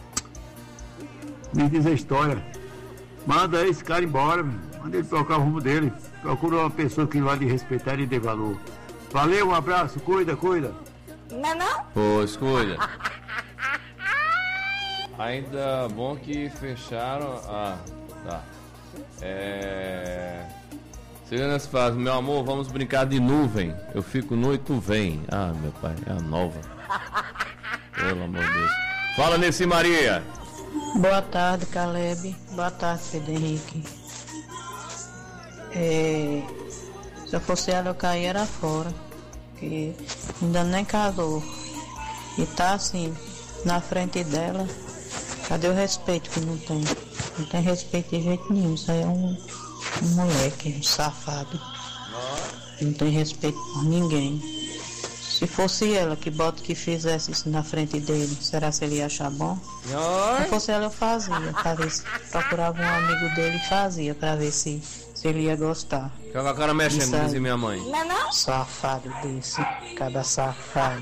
me dizer a história. Manda esse cara embora, manda ele trocar o rumo dele. Procura uma pessoa que vai lhe respeitar e dê valor. Valeu, um abraço, cuida. Não? Pois, cuida. Ainda bom que fecharam. Tá. Seguindo essa frase, meu amor, vamos brincar de nuvem. Eu fico no e tu vem. Meu pai, é a nova. Pelo amor de Deus. Fala, Nessi Maria. Boa tarde, Caleb. Boa tarde, Pedro Henrique. Se eu fosse ela, eu caía era fora. Porque ainda nem casou. E tá assim, na frente dela. Cadê o respeito que não tem? Não tem respeito de jeito nenhum. Isso aí é um moleque, um safado. Não tem respeito por ninguém. Se fosse ela que fizesse isso na frente dele, será que ele ia achar bom? Se fosse ela, eu fazia, pra ver se procurava um amigo dele e fazia, pra ver se ele ia gostar. Joga a cara mexendo, dizia minha mãe. Não? Safado desse, cada safado.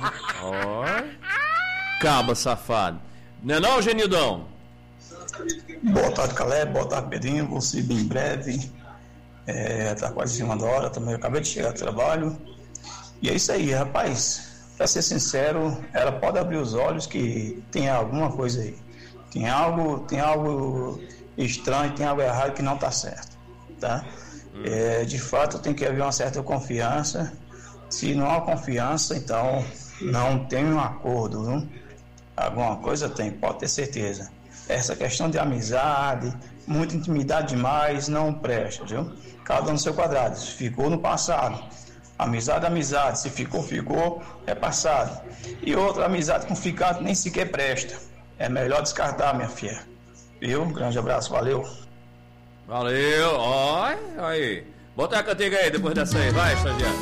Caba safado. Não é não, Genildão? Boa tarde, Caleb, boa tarde, Pedrinho, vou ser bem breve. Tá quase em cima da hora, também acabei de chegar do trabalho. E é isso aí, rapaz. Pra ser sincero, ela pode abrir os olhos que tem alguma coisa aí. Tem algo estranho, tem algo errado que não tá certo, tá? De fato, tem que haver uma certa confiança. Se não há confiança, então não tem um acordo, viu? Alguma coisa tem, pode ter certeza. Essa questão de amizade, muita intimidade demais, não presta, viu? Cada um no seu quadrado. Ficou no passado. Amizade, amizade. Se ficou, é passado. E outra amizade com ficado nem sequer presta. É melhor descartar, minha filha. Viu? Um grande abraço, valeu. Valeu, olha aí. Bota a cantiga aí depois dessa aí, vai, estagiário.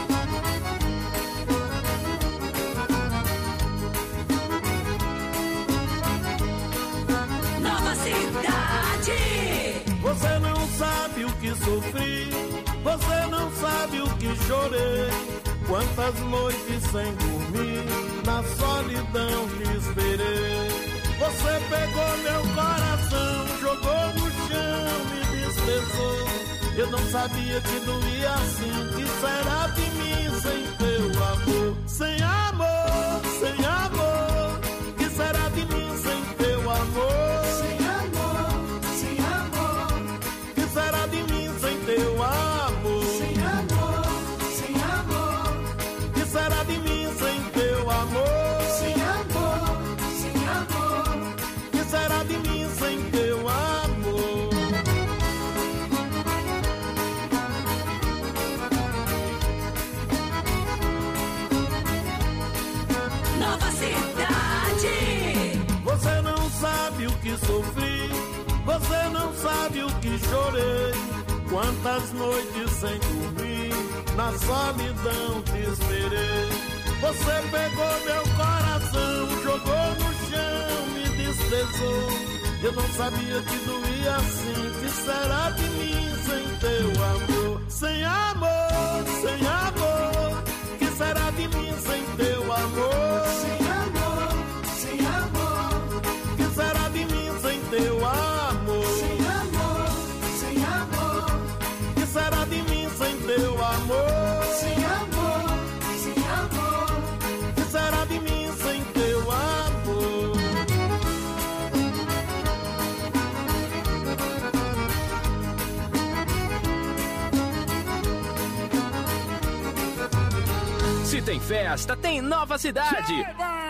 Nova Cidade. Você não sabe o que sofri, você não sabe o que chorei. Quantas noites sem dormir, na solidão te esperei. Você pegou meu coração, jogou no chão, me desprezou. Eu não sabia que doía assim, que será de mim sem teu amor. Sem amor, sem amor, que será de mim sem teu amor. Sem amor, sem amor, que será de mim sem teu amor. Sem amor, sem amor, que será de mim sem teu amor. Sem amor, sem amor, que será de mim sem teu amor. Nova Cidade. Você não sabe o que sofri, você não sabe o que chorei. Quantas noites sem dormir, na solidão te esperei. Você pegou meu coração, jogou no chão, me desprezou. Eu não sabia que doía assim, que será de mim sem teu amor. Sem amor, sem amor, que será de mim sem teu amor. Sem amor, sem amor, que será de mim sem teu amor. Sem amor, sem amor, que será de mim tem festa, tem Nova Cidade.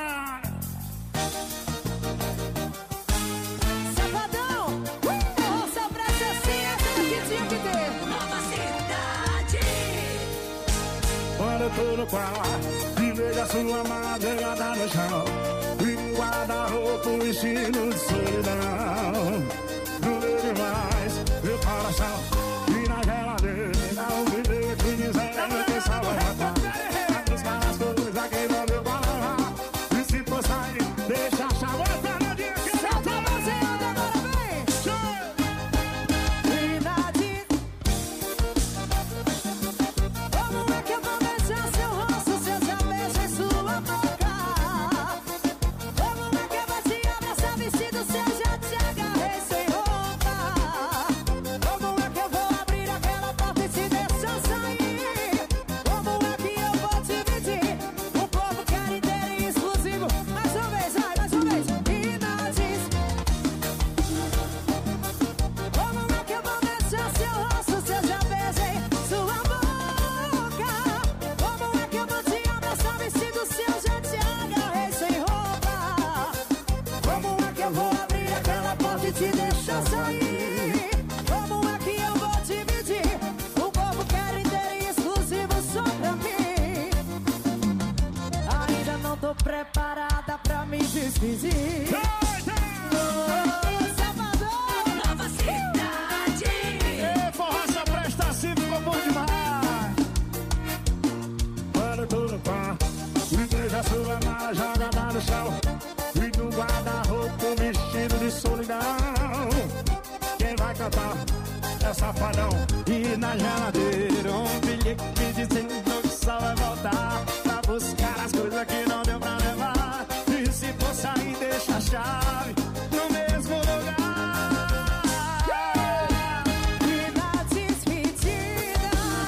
Sabadão, só pra ser assim, essa daqui tinha que ter. Nova Cidade. Quando eu tô no quarto e vejo a sua madrugada no chão, e um guarda-roupa, um estilo de solidão. Não vejo mais meu coração e na geladeira um bilhete que dizendo que só vai matar. Vai buscar as coisas que não deu pra levar. E se for sair, deixa a chave paradinha que eu tô fazendo. Agora vem! Verdade. Como é que eu vou beijar seu rosto se eu já beijei sua boca? Como é que eu vou te abraçar vestido se eu já te agarrei sem roupa? Como é que eu vou abrir aquela porta e te deixar sair? Como é que eu vou dividir? O povo quer inteiro e exclusivo. Mais uma vez, vai, mais uma vez. E não diz. Como é que eu vou beijar seu rosto se eu já beijei sua boca? Como é que eu vou te abraçar vestido se eu já te agarrei sem roupa? Como é que eu vou abrir aquela porta e te deixar sair? Como é que eu vou dividir? O povo quer inteiro e exclusivo só pra mim. Ainda não tô preparada pra me despedir. Salvador, Nova Cidade. Ei, forró essa presta assim, ficou bom demais. Quando eu tô no quarto e vejo a sua mala jogada no chão, e no guarda-roupa um vestido de solidão. Quem vai cantar é Safadão. E na geladeira um bilhete dizendo que só vai voltar pra buscar as coisas que não deu pra levar. E se for sair, deixa a chave no mesmo lugar. E na despedida,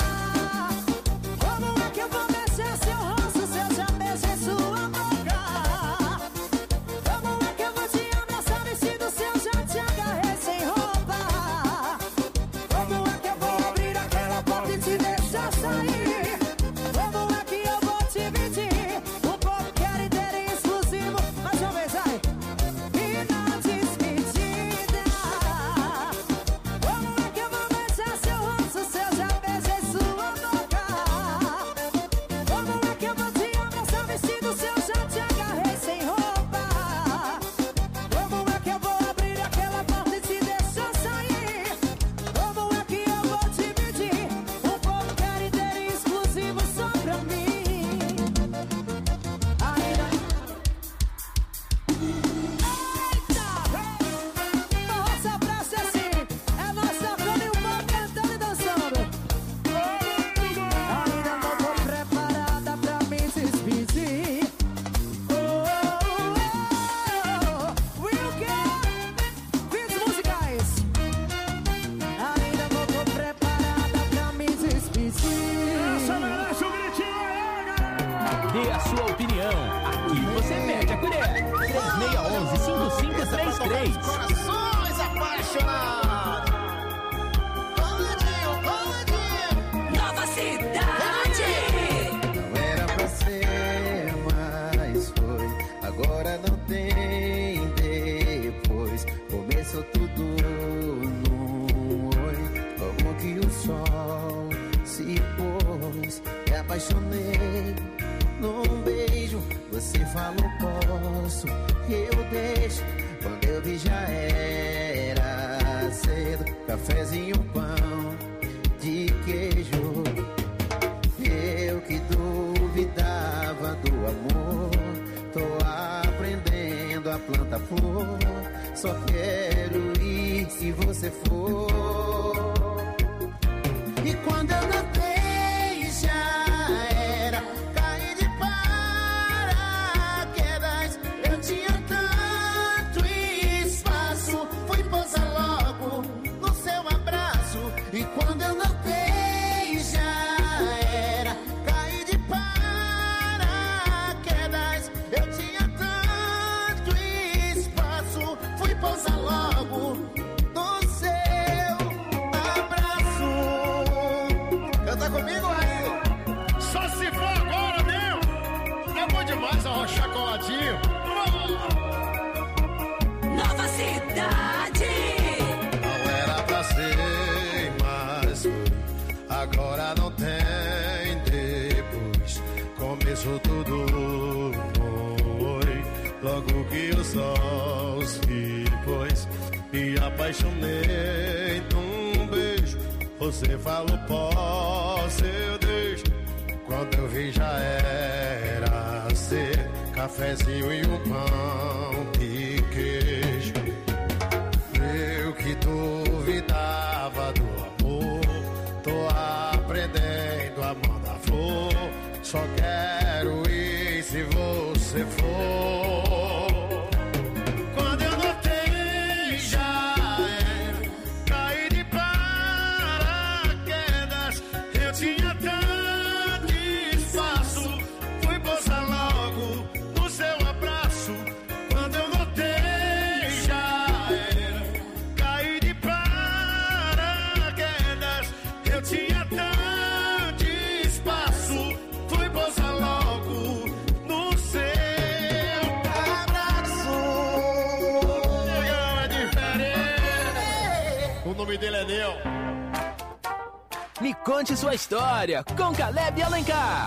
como é que eu vou beijar seu rosto se eu já beijei sua boca? Como é que eu vou te abraçar vestido se eu já te agarrei sem roupa? Como é que eu vou abrir aquela porta e te deixar sair? Como é que eu vou dividir? O povo quer inteiro e exclusivo. Mais uma vez, vai. E na despedida, como é que eu vou beijar seu rosto se eu já beijei sua boca? Como é que eu vou te abraçar vestido se eu já te agarrei sem roupa? Como é que eu vou abrir aquela porta e te deixar sair? Como é que eu vou dividir? O povo quer inteiro e exclusivo só pra mim. Ainda. Eita! Nossa, praça assim, é nós tocando e o povo cantando e dançando. Ainda não tô preparada pra me despedir. Will Vídeos musicais. Ainda não tô preparada pra me despedir. Essa merece um gritinho aí, galera! Dê a sua opinião. Aqui você mete a colher. 3611-5533. Corações apaixonados! Nova Cidade. Não era pra ser, mas foi. Agora não tem depois. Começou tudo num oi. Como que o sol se pôs. Me apaixonei num beijo. Você falou posso, eu deixo. Quando eu vi já era cedo. Cafezinho, pão de queijo. Eu que duvidava do amor, tô aprendendo a plantar flor. Só quero ir se você for. E quando eu notei já era. Caí de paraquedas. Eu tinha tanto espaço. Fui pousar logo no seu abraço. E quando eu notei já era. Caí de paraquedas. Eu tinha tanto espaço. Fui pousar logo no seu logo que os olhos vi, pois me apaixonei num beijo. Você falou posso, eu deixo. Quando eu vi já era ser cafezinho e um pão de queijo. Eu que duvidava do amor, tô aprendendo a mandar flor. Só quero ir se você for. Quando eu notei já era cair de paraquedas. Eu tinha tanto espaço, fui pousar logo no seu abraço. Quando eu notei já era cair de paraquedas. Eu tinha tanto espaço, fui pousar logo no seu abraço. É diferente. O nome dele é Neo. Me conte sua história com Caleb Alencar.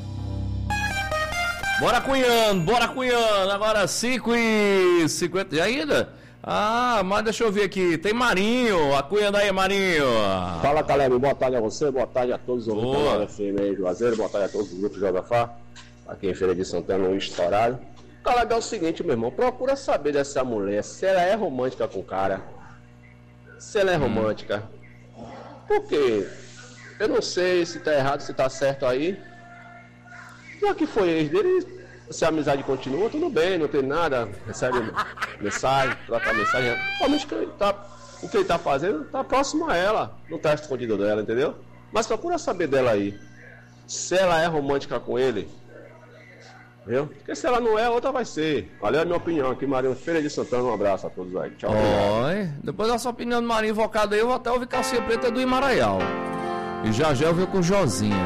Bora cunhando. Agora 5h50. E ainda? Ah, mas deixa eu ver aqui. Tem Marinho. Acunhando aí, Marinho. Fala, Caleb. Boa tarde a você. Boa tarde a todos os ouvintes da FM aí, Juazeiro. Boa tarde a todos os grupos de Jogafá. Aqui em Feira de Santana, no estourado. Caleb, é o seguinte, meu irmão. Procura saber dessa mulher se ela é romântica com o cara. Se ela é romântica. Por quê? Eu não sei se tá errado, se tá certo aí. Já que foi ex dele, se a amizade continua, tudo bem, não tem nada. Recebe mensagem, troca mensagem. Realmente o que ele tá fazendo tá próximo a ela. Não tá escondido dela, entendeu? Mas procura saber dela aí. Se ela é romântica com ele. Viu? Porque se ela não é, outra vai ser. Valeu a minha opinião aqui, Marinho Feira de Santana. Um abraço a todos aí. Tchau. Oi. Depois da sua opinião do Marinho invocado aí, eu vou até ouvir Calcinha Preta do Imaraial. E já eu vi com Josinha.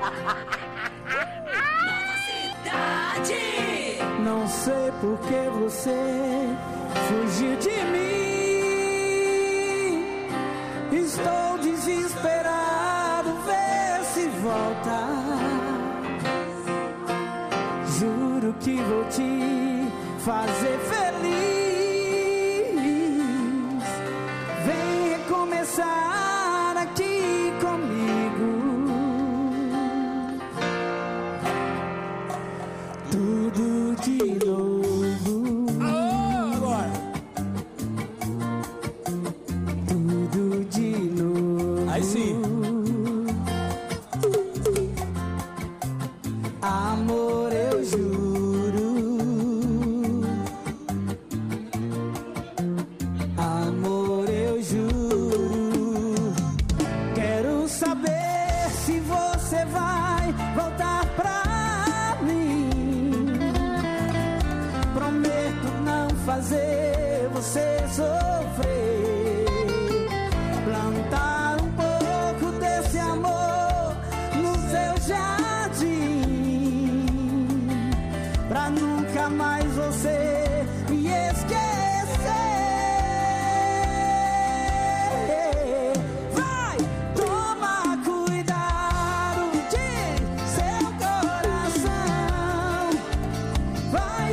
Não sei por que você fugiu de mim. Estou desesperado, vê se volta. Juro que vou te fazer feliz. Vem recomeçar aqui comigo. Tudo de novo. Agora. Tudo de novo. Aí sim. Amor, eu juro. Amor, eu juro. Quero saber se você vai voltar pra mim. Prometo não fazer você sofrer. Plantar um pouco desse amor no seu jardim, pra nunca mais você me esquecer. Vai, toma cuidado de seu coração. Vai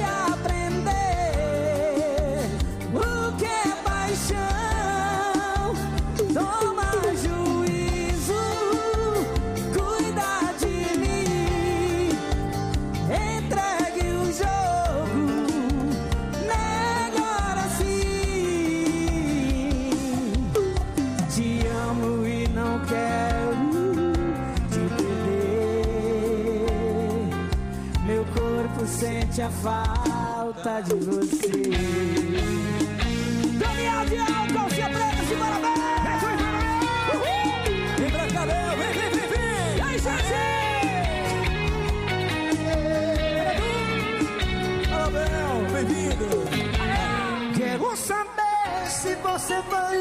aprender o que é paixão. Toma juízo, cuida de mim. Entregue o jogo, agora sim. Te amo e não quero te perder. Meu corpo sente a falta de você. Daniel de Calcinha Preta, simbora bem! Vem pra cá, vem! E aí, gente! Fala, Bel, bem-vindo! Quero saber se você vai.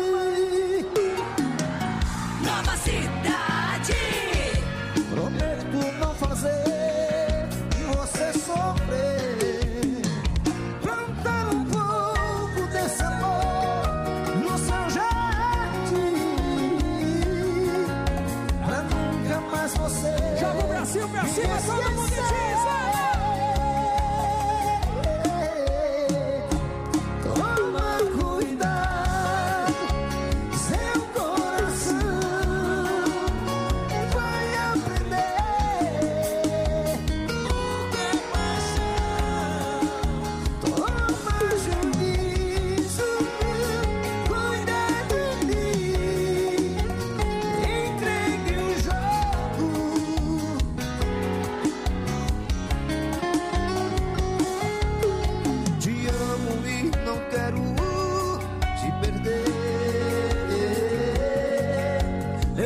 Nova cidade! Prometo não fazer você sofrer. Plantar um pouco desse amor no seu jardim, pra nunca mais você. Joga o Brasil pra cima, todo mundo diz!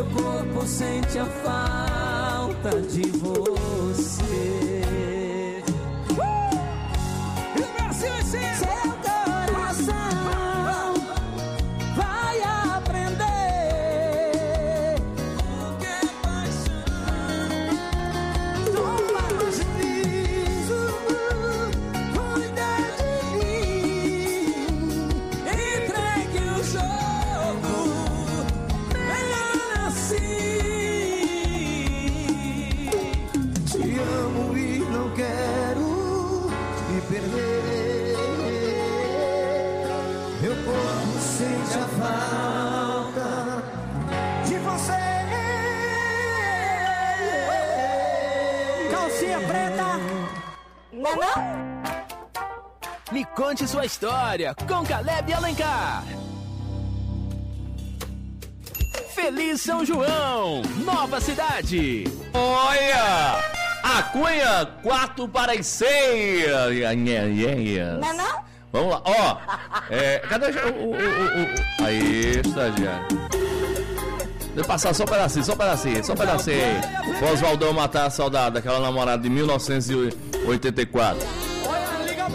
corpo sente a falta de você. Seu coração vai aprender o que é paixão. Toma juízo, cuida de mim, entregue o jogo, melhor assim. Te amo e não quero me perder. Meu corpo sente a falta de você. Calcinha preta. Não, não? Me conte sua história com Caleb Alencar. Feliz São João, Nova Cidade. Olha! A Cunha, 4 para as 6. Não, não? Vamos lá, ó. Cadê o... Aí, estagiário. Deixa eu passar só um pedacinho. O Oswaldão matar a saudade daquela namorada de 1984. Olha, liga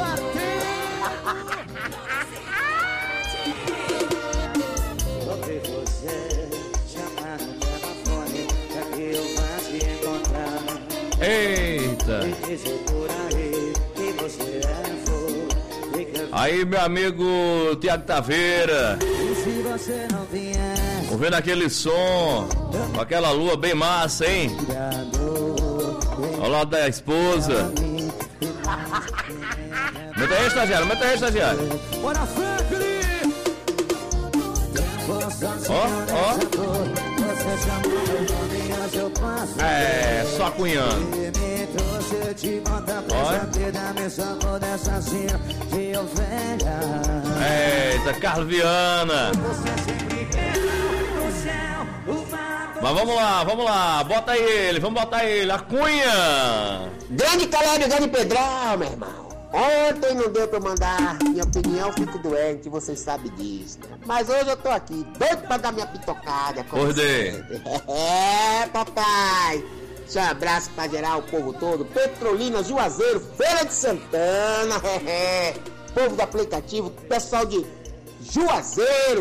Ouvi você chamar no telefone pra que eu vá te encontrar. Eita! Me dizer por aí que você é flor. Aí, meu amigo Tiago Taveira. E se você não vier, Ouvindo aquele som, com aquela lua bem massa, hein? Ao lado da esposa. Meta aí, estagiário, Bora, Franklin! Ó. É, só cunhando. Eita, Carlos Viana. Mas vamos lá, bota ele, vamos botar ele, a Cunha. Grande Caleb, grande Pedrão, meu irmão. Ontem não deu pra mandar minha opinião, fico doente, vocês sabem disso, né? Mas hoje eu tô aqui, doido pra dar minha pitocada. Acordei. É, papai. Um abraço pra geral, o povo todo. Petrolina, Juazeiro, Feira de Santana. Povo do aplicativo, pessoal de Juazeiro.